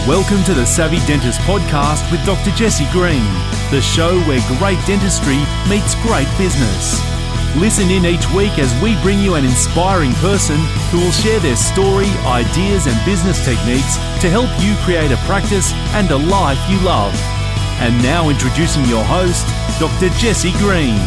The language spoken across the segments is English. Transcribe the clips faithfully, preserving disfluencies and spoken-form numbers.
Welcome to the Savvy Dentist podcast with Doctor Jesse Green, the show where great dentistry meets great business. Listen in each week as we bring you an inspiring person who will share their story, ideas and business techniques to help you create a practice and a life you love. And now introducing your host, Doctor Jesse Green.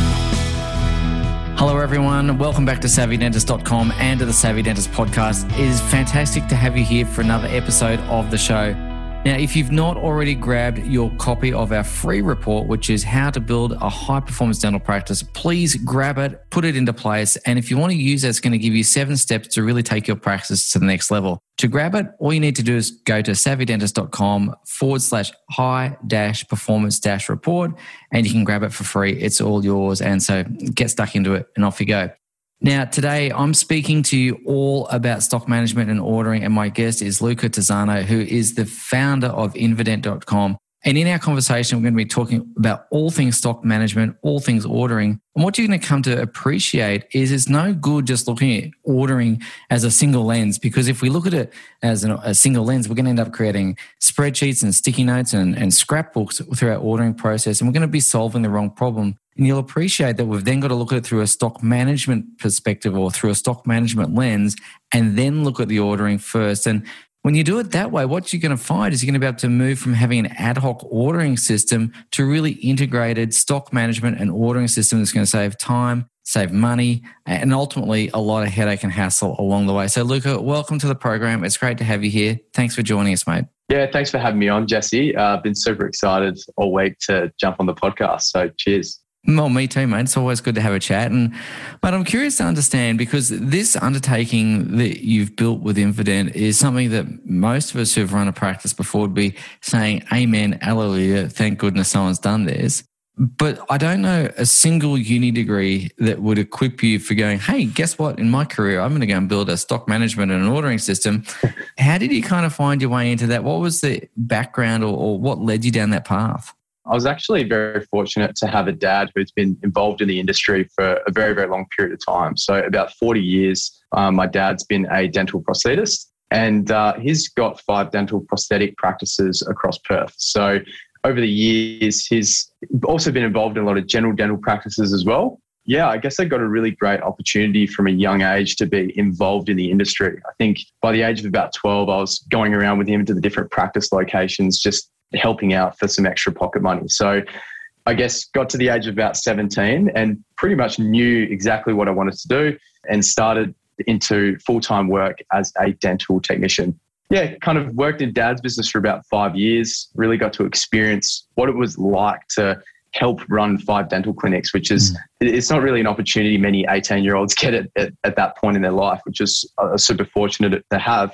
Hello everyone, welcome back to savvy dentist dot com and to the Savvy Dentist podcast. It is fantastic to have you here for another episode of the show. Now, if you've not already grabbed your copy of our free report, which is how to build a high-performance dental practice, please grab it, put it into place. And if you want to use it, it's going to give you seven steps to really take your practice to the next level. To grab it, all you need to do is go to savvy dentist dot com forward slash high dash performance dash report, and you can grab it for free. It's all yours. And so get stuck into it and off you go. Now, today I'm speaking to you all about stock management and ordering, and my guest is Luca Tizzano, who is the founder of Invident dot com. And in our conversation, we're going to be talking about all things stock management, all things ordering. And what you're going to come to appreciate is it's no good just looking at ordering as a single lens, because if we look at it as a single lens, we're going to end up creating spreadsheets and sticky notes and, and scrapbooks through our ordering process, and we're going to be solving the wrong problem. And you'll appreciate that we've then got to look at it through a stock management perspective or through a stock management lens, and then look at the ordering first. And when you do it that way, what you're going to find is you're going to be able to move from having an ad hoc ordering system to really integrated stock management and ordering system that's going to save time, save money, and ultimately a lot of headache and hassle along the way. So, Luca, welcome to the program. It's great to have you here. Thanks for joining us, mate. Yeah, thanks for having me on, Jesse. Uh, I've been super excited all week to jump on the podcast. So, cheers. Well, me too, mate. It's always good to have a chat. And but I'm curious to understand, because this undertaking that you've built with Invident is something that most of us who've run a practice before would be saying, amen, hallelujah, thank goodness someone's done this. But I don't know a single uni degree that would equip you for going, hey, guess what? In my career, I'm going to go and build a stock management and an ordering system. How did you kind of find your way into that? What was the background or, or what led you down that path? I was actually very fortunate to have a dad who's been involved in the industry for a very, very long period of time. So about forty years, um, my dad's been a dental prosthetist, and uh, he's got five dental prosthetic practices across Perth. So over the years, he's also been involved in a lot of general dental practices as well. Yeah, I guess I got a really great opportunity from a young age to be involved in the industry. I think by the age of about twelve, I was going around with him to the different practice locations, just helping out for some extra pocket money. So I guess got to the age of about seventeen and pretty much knew exactly what I wanted to do and started into full-time work as a dental technician. Yeah, kind of worked in dad's business for about five years, really got to experience what it was like to help run five dental clinics, which is, mm. it's not really an opportunity many eighteen-year-olds get at, at, at that point in their life, which is uh, super fortunate to have.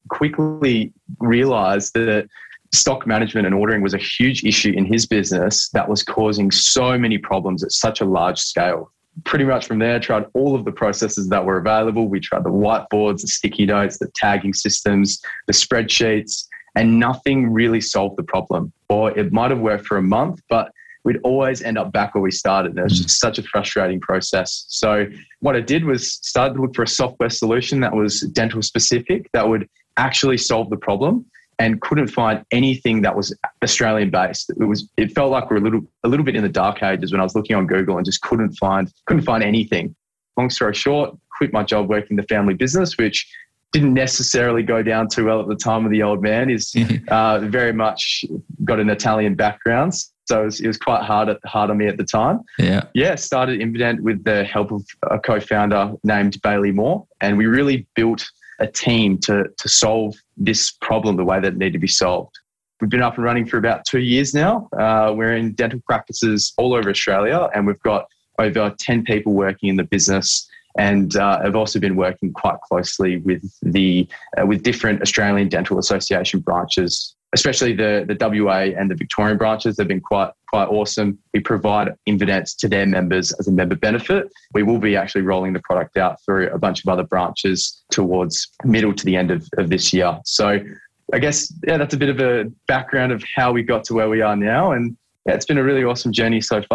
Quickly realised that stock management and ordering was a huge issue in his business that was causing so many problems at such a large scale. Pretty much from there, tried all of the processes that were available. We tried the whiteboards, the sticky notes, the tagging systems, the spreadsheets, and nothing really solved the problem. Or it might have worked for a month, but we'd always end up back where we started. And it was just such a frustrating process. So what I did was start to look for a software solution that was dental specific, that would actually solve the problem, and couldn't find anything that was Australian based. It was, it felt like we're a little, a little bit in the dark ages when I was looking on Google and just couldn't find, couldn't find anything. Long story short, quit my job working the family business, which didn't necessarily go down too well at the time of the old man. Is uh, very much got an Italian background. So it was, it was quite hard, at, hard on me at the time. Yeah. Yeah. Started Invident with the help of a co-founder named Bailey Moore. And we really built a team to to solve this problem the way that it needed to be solved. We've been up and running for about two years now. Uh, we're in dental practices all over Australia, and we've got over ten people working in the business. And uh, I've also been working quite closely with the uh, with different Australian Dental Association branches, especially the the W A and the Victorian branches. They've been quite quite awesome. We provide Invidents to their members as a member benefit. We will be actually rolling the product out through a bunch of other branches towards middle to the end of, of this year. So I guess, yeah, that's a bit of a background of how we got to where we are now. And yeah, it's been a really awesome journey so far.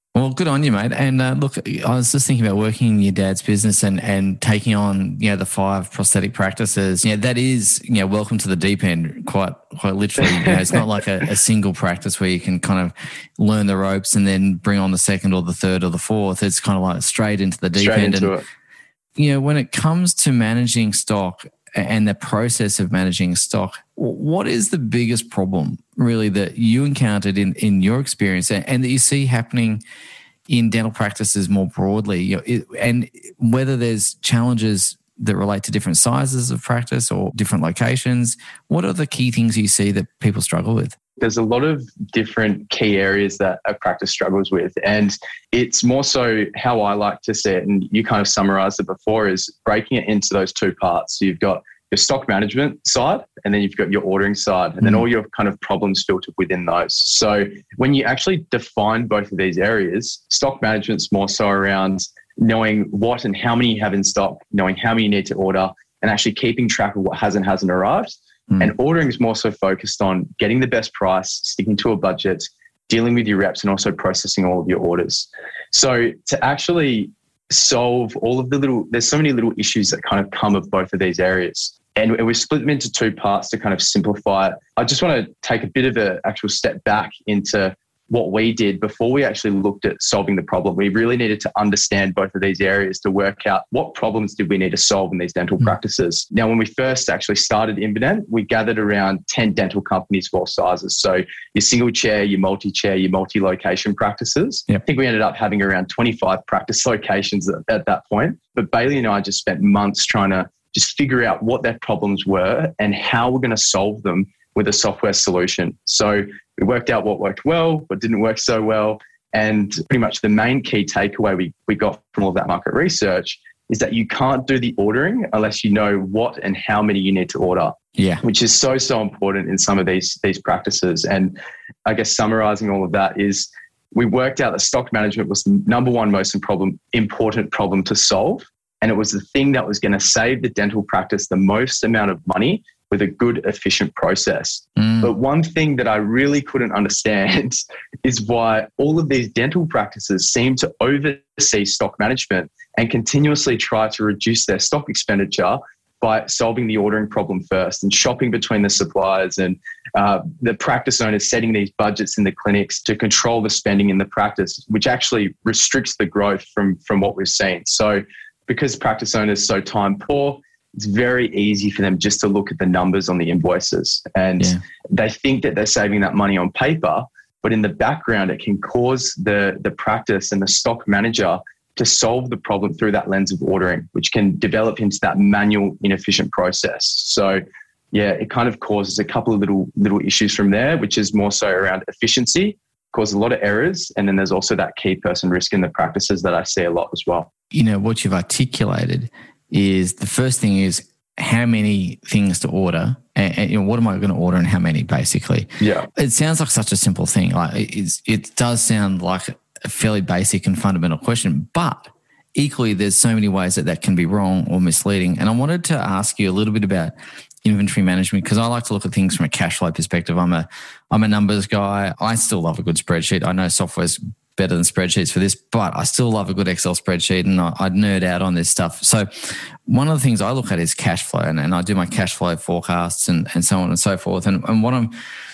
Well, good on you, mate. And uh, look, I was just thinking about working in your dad's business and, and taking on, you know, the five prosthetic practices. Yeah, that is, you know, welcome to the deep end, quite quite literally. You know, it's not like a, a single practice where you can kind of learn the ropes and then bring on the second or the third or the fourth. It's kind of like straight into the deep straight end. Into and, it. You know, when it comes to managing stock and the process of managing stock, what is the biggest problem really that you encountered in, in your experience and that you see happening in dental practices more broadly? You know, it, and whether there's challenges that relate to different sizes of practice or different locations, what are the key things you see that people struggle with? There's a lot of different key areas that a practice struggles with. And it's more so how I like to see it, and you kind of summarized it before, is breaking it into those two parts. So you've got your stock management side, and then you've got your ordering side, and then all your kind of problems filtered within those. So when you actually define both of these areas, stock management's more so around knowing what and how many you have in stock, knowing how many you need to order, and actually keeping track of what has and hasn't arrived. Mm. And ordering is more so focused on getting the best price, sticking to a budget, dealing with your reps, and also processing all of your orders. So to actually solve all of the little, there's so many little issues that kind of come of both of these areas. And we split them into two parts to kind of simplify it. I just want to take a bit of an actual step back into what we did before we actually looked at solving the problem. We really needed to understand both of these areas to work out what problems did we need to solve in these dental mm. practices. Now, when we first actually started Invident, we gathered around ten dental companies of all sizes. So your single chair, your multi-chair, your multi-location practices. Yep. I think we ended up having around twenty-five practice locations at, at that point. But Bailey and I just spent months trying to just figure out what their problems were and how we're going to solve them with a software solution. So we worked out what worked well, what didn't work so well. And pretty much the main key takeaway we, we got from all of that market research is that you can't do the ordering unless you know what and how many you need to order. Yeah. Which is so, so important in some of these, these practices. And I guess summarizing all of that is we worked out that stock management was the number one most problem, important problem to solve. And it was the thing that was going to save the dental practice the most amount of money with a good, efficient process. Mm. But one thing that I really couldn't understand is why all of these dental practices seem to oversee stock management and continuously try to reduce their stock expenditure by solving the ordering problem first and shopping between the suppliers and uh, the practice owners setting these budgets in the clinics to control the spending in the practice, which actually restricts the growth from, from what we've seen. So because practice owners are so time poor, it's very easy for them just to look at the numbers on the invoices. And yeah. they think that they're saving that money on paper, but in the background, it can cause the, the practice and the stock manager to solve the problem through that lens of ordering, which can develop into that manual, inefficient process. So yeah, it kind of causes a couple of little little issues from there, which is more so around efficiency, causes a lot of errors. And then there's also that key person risk in the practices that I see a lot as well. You know, what you've articulated is the first thing is how many things to order and, and you know, what am I going to order and how many, basically. Yeah. It sounds like such a simple thing. Like it's, it does sound like a fairly basic and fundamental question, but equally there's so many ways that that can be wrong or misleading. And I wanted to ask you a little bit about inventory management because I like to look at things from a cash flow perspective. I'm a, I'm a numbers guy. I still love a good spreadsheet. I know software's better than spreadsheets for this, but I still love a good Excel spreadsheet and I, I nerd out on this stuff. So one of the things I look at is cash flow and, and I do my cash flow forecasts and, and so on and so forth. And, and what I'm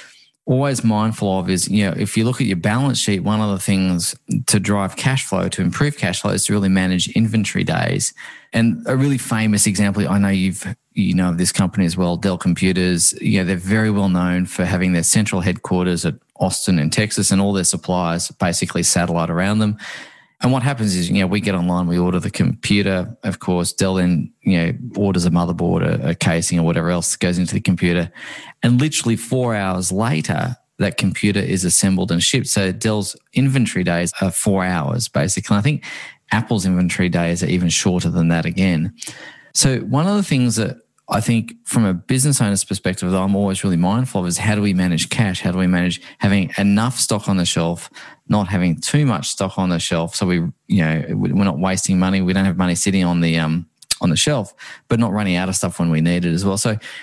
always mindful of is, you know, if you look at your balance sheet, one of the things to drive cash flow, to improve cash flow is to really manage inventory days. And a really famous example, I know you've, you know, of this company as well, Dell Computers, you know, they're very well known for having their central headquarters at Austin in Texas and all their suppliers basically satellite around them. And what happens is, you know, we get online, we order the computer, of course, Dell then, you know, orders a motherboard, a, a casing or whatever else goes into the computer. And literally four hours later, that computer is assembled and shipped. So Dell's inventory days are four hours, basically. And I think Apple's inventory days are even shorter than that again. So one of the things that I think from a business owner's perspective that I'm always really mindful of is how do we manage cash? How do we manage having enough stock on the shelf, not having too much stock on the shelf so we, you know, we're not wasting money. We don't have money sitting on the um on the shelf, but not running out of stuff when we need it as well. So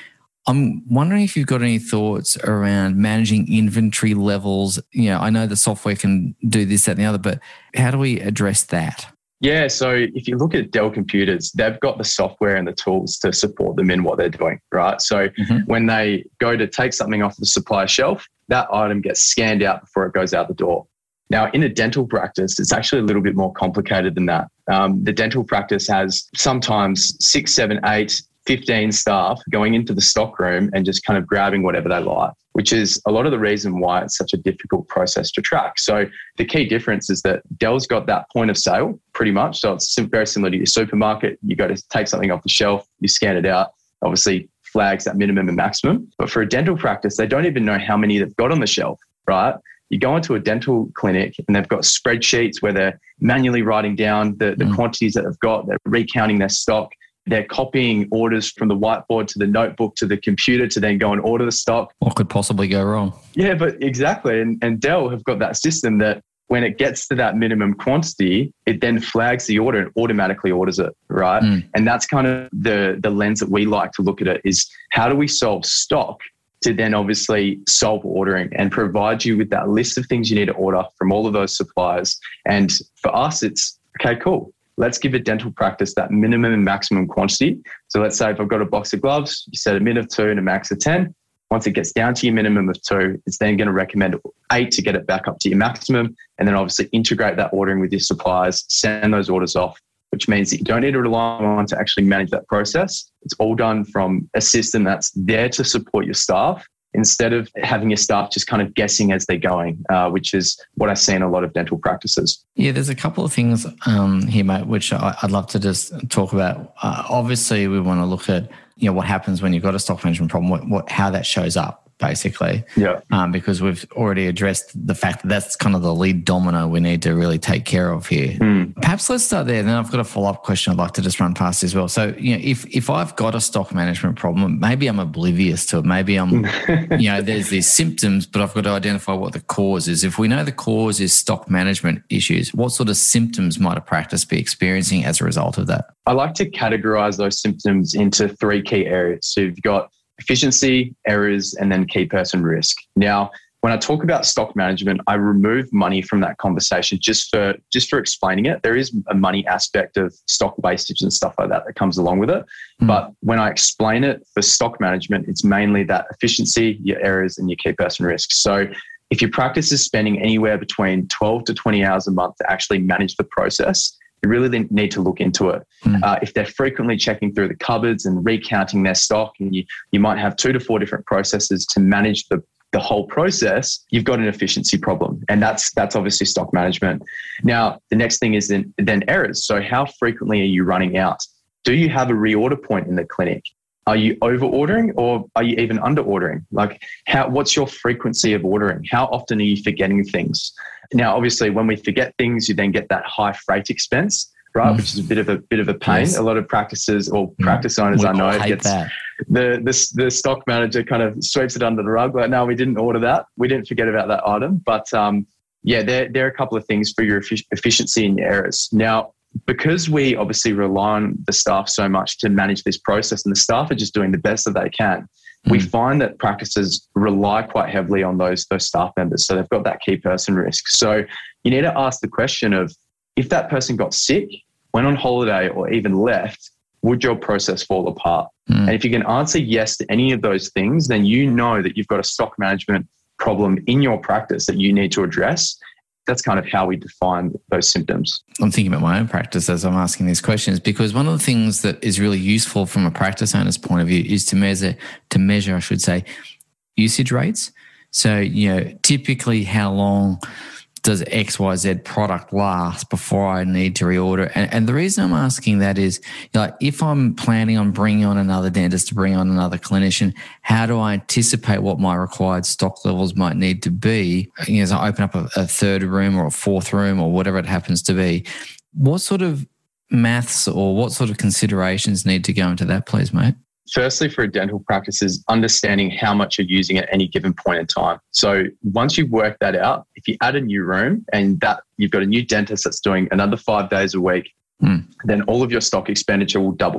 I'm wondering if you've got any thoughts around managing inventory levels. You know, I know the software can do this, that, and the other, but how do we address that? Yeah, so if you look at Dell computers, they've got the software and the tools to support them in what they're doing, right? So mm-hmm. when they go to take something off the supplier shelf, that item gets scanned out before it goes out the door. Now, in a dental practice, it's actually a little bit more complicated than that. Um, the dental practice has sometimes six, seven, eight, fifteen staff going into the stock room and just kind of grabbing whatever they like, which is a lot of the reason why it's such a difficult process to track. So the key difference is that Dell's got that point of sale pretty much. So it's very similar to your supermarket. You go to take something off the shelf, you scan it out, obviously flags that minimum and maximum. But for a dental practice, they don't even know how many they've got on the shelf, right? You go into a dental clinic and they've got spreadsheets where they're manually writing down the, the mm. quantities that they've got. They're recounting their stock. They're copying orders from the whiteboard to the notebook to the computer to then go and order the stock. What could possibly go wrong? Yeah, but exactly. And, and Dell have got that system that when it gets to that minimum quantity, it then flags the order and automatically orders it, right? Mm. And that's kind of the, the lens that we like to look at it is how do we solve stock to then obviously solve ordering and provide you with that list of things you need to order from all of those suppliers. And for us, it's, okay, cool. Let's give a dental practice that minimum and maximum quantity. So let's say if I've got a box of gloves, you set a min of two and a max of ten. Once it gets down to your minimum of two, it's then going to recommend eight to get it back up to your maximum. And then obviously integrate that ordering with your suppliers, send those orders off, which means that you don't need to rely on one to actually manage that process. It's all done from a system that's there to support your staff instead of having your staff just kind of guessing as they're going, uh, which is what I see in a lot of dental practices. Yeah, there's a couple of things um, here, mate, which I, I'd love to just talk about. Uh, obviously, we want to look at you know what happens when you've got a stock management problem, what, what how that shows up. Basically, yeah, um, because we've already addressed the fact that that's kind of the lead domino we need to really take care of here. Mm. Perhaps let's start there. Then I've got a follow-up question I'd like to just run past as well. So, you know, if if I've got a stock management problem, maybe I'm oblivious to it. Maybe I'm, you know, there's these symptoms, but I've got to identify what the cause is. If we know the cause is stock management issues, what sort of symptoms might a practice be experiencing as a result of that? I like to categorize those symptoms into three key areas. So you've got efficiency, errors, and then key person risk. Now, when I talk about stock management, I remove money from that conversation just for just for explaining it. There is a money aspect of stock wastage and stuff like that that comes along with it. Mm. But when I explain it for stock management, it's mainly that efficiency, your errors, and your key person risk. So if your practice is spending anywhere between twelve to twenty hours a month to actually manage the process, you really need to look into it. Mm. Uh, if they're frequently checking through the cupboards and recounting their stock, and you, you might have two to four different processes to manage the, the whole process, you've got an efficiency problem. And that's that's obviously stock management. Now, the next thing is then, then errors. So how frequently are you running out? Do you have a reorder point in the clinic? Are you over ordering or are you even under ordering? Like, how? What's your frequency of ordering? How often are you forgetting things? Now, obviously, when we forget things, you then get that high freight expense, right? Mm. Which is a bit of a bit of a pain. Yes. A lot of practices or practice mm. owners we I know hate gets that. the the the stock manager kind of sweeps it under the rug. Like, no, we didn't order that. We didn't forget about that item. But um, yeah, there there are a couple of things for your efficiency and your errors. Now, because we obviously rely on the staff so much to manage this process, and the staff are just doing the best that they can, mm. we find that practices rely quite heavily on those, those staff members. So they've got that key person risk. So you need to ask the question of, if that person got sick, went on holiday, or even left, would your process fall apart? Mm. And if you can answer yes to any of those things, then you know that you've got a stock management problem in your practice that you need to address. That's kind of how we define those symptoms. I'm thinking about my own practice as I'm asking these questions, because one of the things that is really useful from a practice owner's point of view is to measure, to measure, I should say, usage rates. So, you know, typically how long does X Y Z product last before I need to reorder? And, and the reason I'm asking that is, you know, like, if I'm planning on bringing on another dentist to bring on another clinician, how do I anticipate what my required stock levels might need to be, you know, as I open up a, a third room or a fourth room or whatever it happens to be? What sort of maths or what sort of considerations need to go into that, please, mate? Firstly, for a dental practice is understanding how much you're using at any given point in time. So once you've worked that out, if you add a new room and that you've got a new dentist that's doing another five days a week, mm. then all of your stock expenditure will double.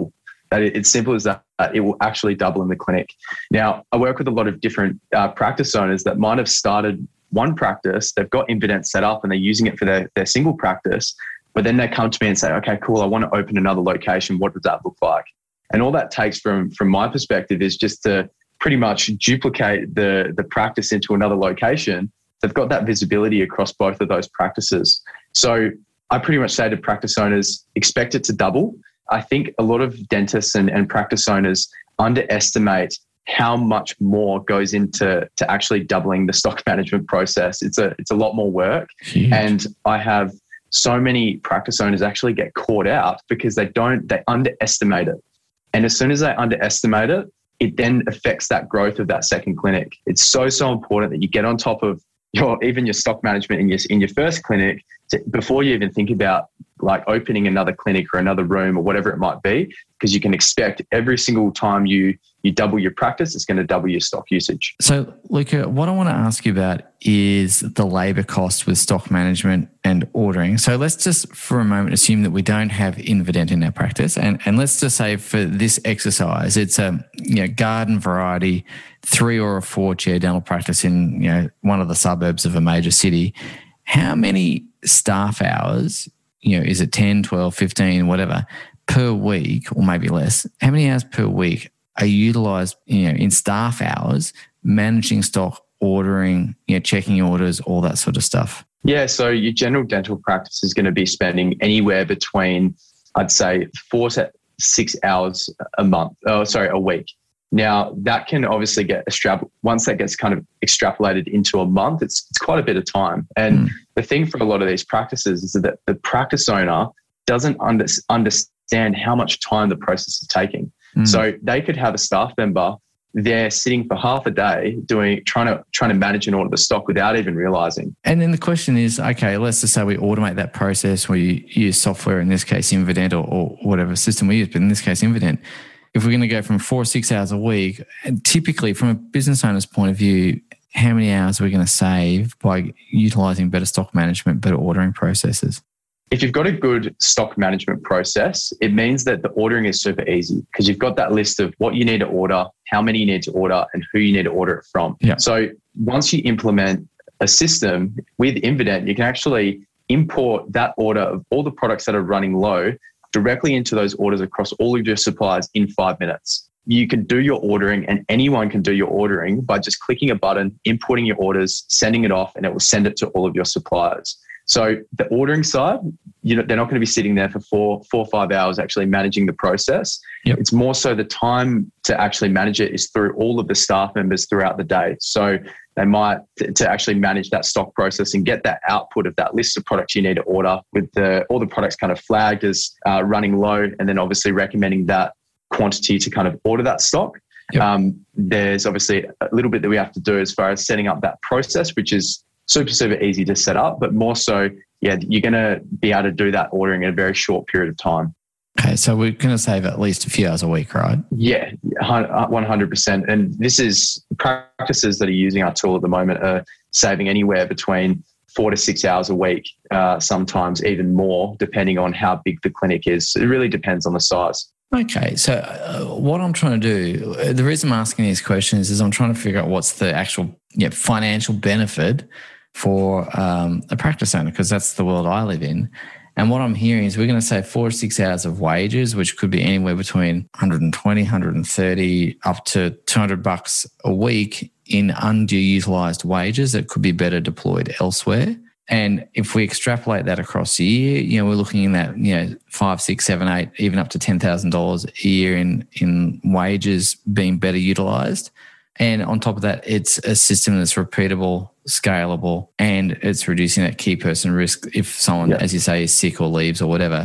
That it's simple as that. It will actually double in the clinic. Now, I work with a lot of different uh, practice owners that might have started one practice, they've got Invident set up and they're using it for their, their single practice, but then they come to me and say, okay, cool, I want to open another location. What does that look like? And all that takes from, from my perspective is just to pretty much duplicate the, the practice into another location. They've got that visibility across both of those practices. So I pretty much say to practice owners, expect it to double. I think a lot of dentists and, and practice owners underestimate how much more goes into to actually doubling the stock management process. It's a it's a lot more work. Huge. And I have so many practice owners actually get caught out because they don't, they underestimate it. And as soon as they underestimate it, it then affects that growth of that second clinic. It's so, so important that you get on top of your, even your stock management in your, in your first clinic to, before you even think about like opening another clinic or another room or whatever it might be, because you can expect every single time you you double your practice, it's going to double your stock usage. So, Luca, what I want to ask you about is the labor cost with stock management and ordering. So let's just for a moment assume that we don't have Invident in our practice, and, and let's just say for this exercise, it's a you know garden variety, three or a four chair dental practice in you know one of the suburbs of a major city. How many staff hours, you know, is it ten, twelve, fifteen, whatever, per week, or maybe less? How many hours per week are utilised, you know, in staff hours, managing stock, ordering, you know, checking orders, all that sort of stuff? Yeah, so your general dental practice is going to be spending anywhere between, I'd say, four to six hours a month. Oh, sorry, a week. Now, that can obviously get extrapolated. Once that gets kind of extrapolated into a month, it's it's quite a bit of time. And mm. the thing for a lot of these practices is that the practice owner doesn't under, understand how much time the process is taking. Mm. So they could have a staff member there sitting for half a day doing trying to trying to manage and order the stock without even realizing. And then the question is, okay, let's just say we automate that process. We use software, in this case Invident, or, or whatever system we use, but in this case Invident. If we're going to go from four or six hours a week, and typically from a business owner's point of view, how many hours are we going to save by utilizing better stock management, better ordering processes? If you've got a good stock management process, it means that the ordering is super easy because you've got that list of what you need to order, how many you need to order, and who you need to order it from. Yeah. So once you implement a system with Invident, you can actually import that order of all the products that are running low directly into those orders across all of your suppliers in five minutes. You can do your ordering, and anyone can do your ordering by just clicking a button, importing your orders, sending it off, and it will send it to all of your suppliers. So the ordering side, you know, they're not going to be sitting there for four, four or five hours actually managing the process. Yep. It's more so the time to actually manage it is through all of the staff members throughout the day. So they might, to, to actually manage that stock process and get that output of that list of products you need to order with the, all the products kind of flagged as uh, running low, and then obviously recommending that quantity to kind of order that stock. Yep. Um, there's obviously a little bit that we have to do as far as setting up that process, which is super, super easy to set up, but more so, yeah, you're going to be able to do that ordering in a very short period of time. Okay, so we're going to save at least a few hours a week, right? Yeah, one hundred percent. And this is practices that are using our tool at the moment are saving anywhere between four to six hours a week, uh, sometimes even more, depending on how big the clinic is. It really depends on the size. Okay, so uh, what I'm trying to do, the reason I'm asking these questions is I'm trying to figure out what's the actual yeah, financial benefit for um, a practice owner, because that's the world I live in. And what I'm hearing is we're going to save four or six hours of wages, which could be anywhere between one hundred twenty, one hundred thirty up to two hundred bucks a week in underutilized wages that could be better deployed elsewhere. And if we extrapolate that across the year, you know, we're looking in that, you know, five, six, seven, eight, even up to ten thousand dollars a year in, in wages being better utilized. And on top of that, it's a system that's repeatable, scalable, and it's reducing that key person risk if someone, yeah. as you say, is sick or leaves or whatever.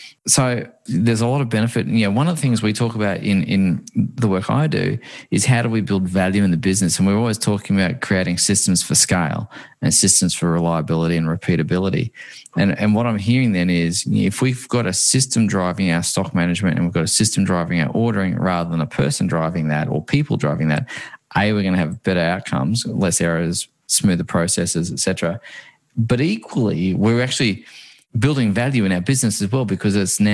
So there's a lot of benefit. You know, one of the things we talk about in, in the work I do is how do we build value in the business? And we're always talking about creating systems for scale and systems for reliability and repeatability. And, and what I'm hearing then is, you know, if we've got a system driving our stock management and we've got a system driving our ordering rather than a person driving that or people driving that, A, we're going to have better outcomes, less errors, smoother processes, et cetera. But equally, we're actually building value in our business as well, because it's now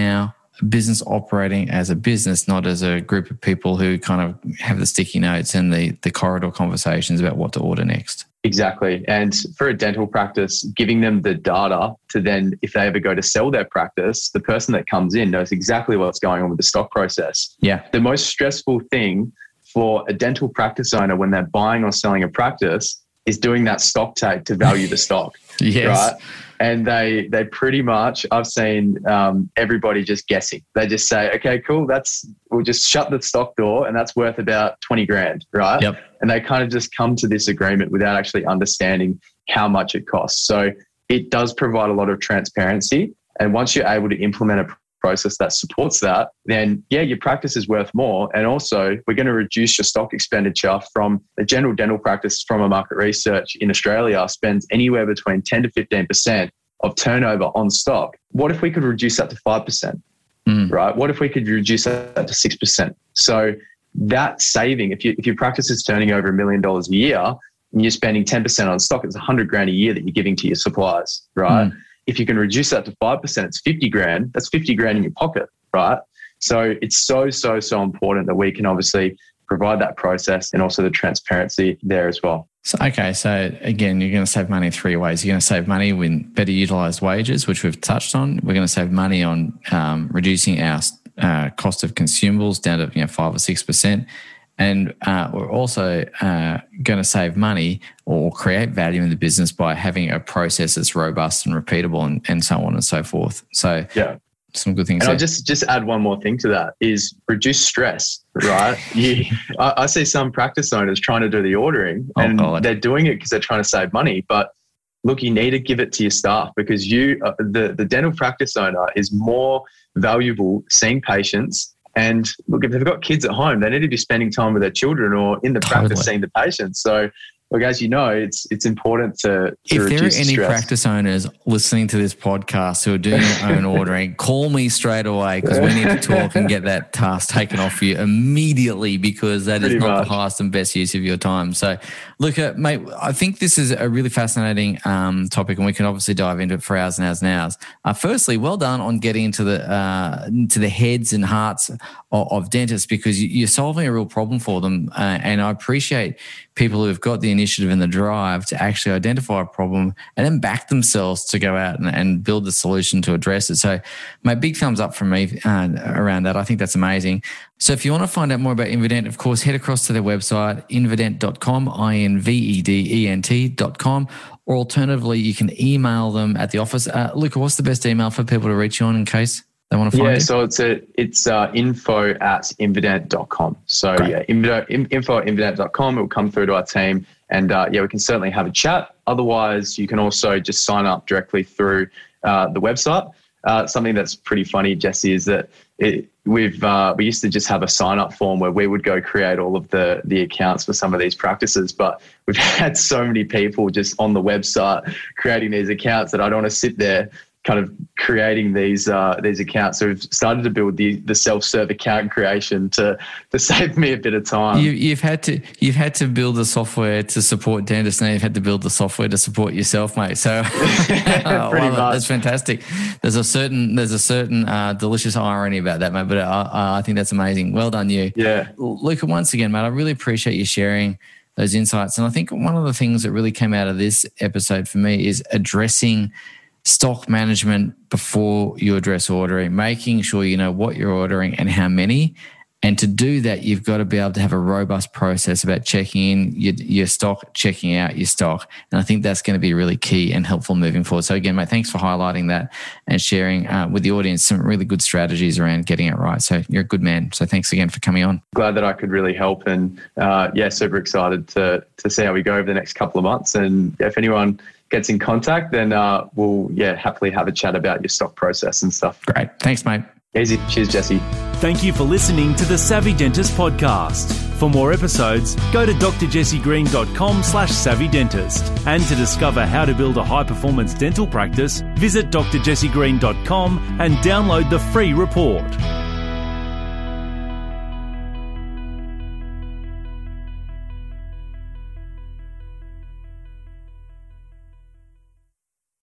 business operating as a business, not as a group of people who kind of have the sticky notes and the, the corridor conversations about what to order next. Exactly. And for a dental practice, giving them the data to then, if they ever go to sell their practice, the person that comes in knows exactly what's going on with the stock process. Yeah. The most stressful thing for a dental practice owner when they're buying or selling a practice is doing that stock take to value the stock. Yes. Right. And they they pretty much, I've seen um, everybody just guessing. They just say, okay, cool, that's, we'll just shut the stock door and that's worth about twenty grand, right? Yep. And they kind of just come to this agreement without actually understanding how much it costs. So it does provide a lot of transparency. And once you're able to implement a process that supports that, then yeah, your practice is worth more. And also we're going to reduce your stock expenditure from the general dental practice from a market research in Australia spends anywhere between ten to fifteen percent of turnover on stock. What if we could reduce that to five percent, mm. right? What if we could reduce that to six percent? So that saving, if, you, if your practice is turning over a million dollars a year and you're spending ten percent on stock, it's a hundred grand a year that you're giving to your suppliers, right? Mm. If you can reduce that to five percent, it's fifty grand. That's fifty grand in your pocket, right? So it's so, so, so important that we can obviously provide that process and also the transparency there as well. So, okay. So again, you're going to save money in three ways. You're going to save money with better utilised wages, which we've touched on. We're going to save money on um, reducing our uh, cost of consumables down to you know five or six percent. And uh, we're also uh, going to save money or create value in the business by having a process that's robust and repeatable and, and so on and so forth. So yeah, some good things. And there. I'll just, just add one more thing to that is reduce stress, right? you, I, I see some practice owners trying to do the ordering and oh, they're doing it because they're trying to save money. But look, you need to give it to your staff because you, uh, the, the dental practice owner is more valuable seeing patients. And look, if they've got kids at home, they need to be spending time with their children or in the totally. practice seeing the patients. So, look, as you know, it's it's important to, to if there are any stress. practice owners listening to this podcast who are doing their own ordering, call me straight away because we need to talk and get that task taken off you immediately because that Pretty is not much. the highest and best use of your time. So, look, uh, mate, I think this is a really fascinating um, topic and we can obviously dive into it for hours and hours and hours. Uh, firstly, well done on getting into the uh, into the heads and hearts of, of dentists because you're solving a real problem for them. Uh, and I appreciate people who've got the initiative and the drive to actually identify a problem and then back themselves to go out and, and build the solution to address it. So my big thumbs up from me uh, around that. I think that's amazing. So if you want to find out more about Invident, of course, head across to their website, invident dot com, I N V E D E N T dot com, or alternatively, you can email them at the office. Uh, Luca, what's the best email for people to reach you on in case they want to find yeah, you? so it's a, it's uh, info at invident dot com. So Great. yeah, info, info at invident dot com. It will come through to our team and uh, yeah, we can certainly have a chat. Otherwise, you can also just sign up directly through uh, the website. Uh, something that's pretty funny, Jesse, is that it, we've uh, we used to just have a sign-up form where we would go create all of the the accounts for some of these practices, but we've had so many people just on the website creating these accounts that I don't want to sit there kind of creating these uh, these accounts. So we've started to build the the self-serve account creation to to save me a bit of time. You, you've had to you've had to build the software to support dentists. Now you've had to build the software to support yourself, mate. So oh, pretty much. That's fantastic. There's a certain there's a certain uh, delicious irony about that, mate. But I, I think that's amazing. Well done, you. Yeah, Luca. Once again, mate, I really appreciate you sharing those insights. And I think one of the things that really came out of this episode for me is addressing stock management before you address ordering, making sure you know what you're ordering and how many. And to do that, you've got to be able to have a robust process about checking in your, your stock, checking out your stock. And I think that's going to be really key and helpful moving forward. So again, mate, thanks for highlighting that and sharing uh, with the audience some really good strategies around getting it right. So you're a good man. So thanks again for coming on. Glad that I could really help. And uh, yeah, super excited to to see how we go over the next couple of months. And if anyone gets in contact, then uh, we'll yeah happily have a chat about your stock process and stuff. Great. Thanks, mate. Easy. Cheers, Jesse. Thank you for listening to the Savvy Dentist podcast. For more episodes, go to drjessegreen.com slash savvy dentist. And to discover how to build a high-performance dental practice, visit d r jesse green dot com and download the free report.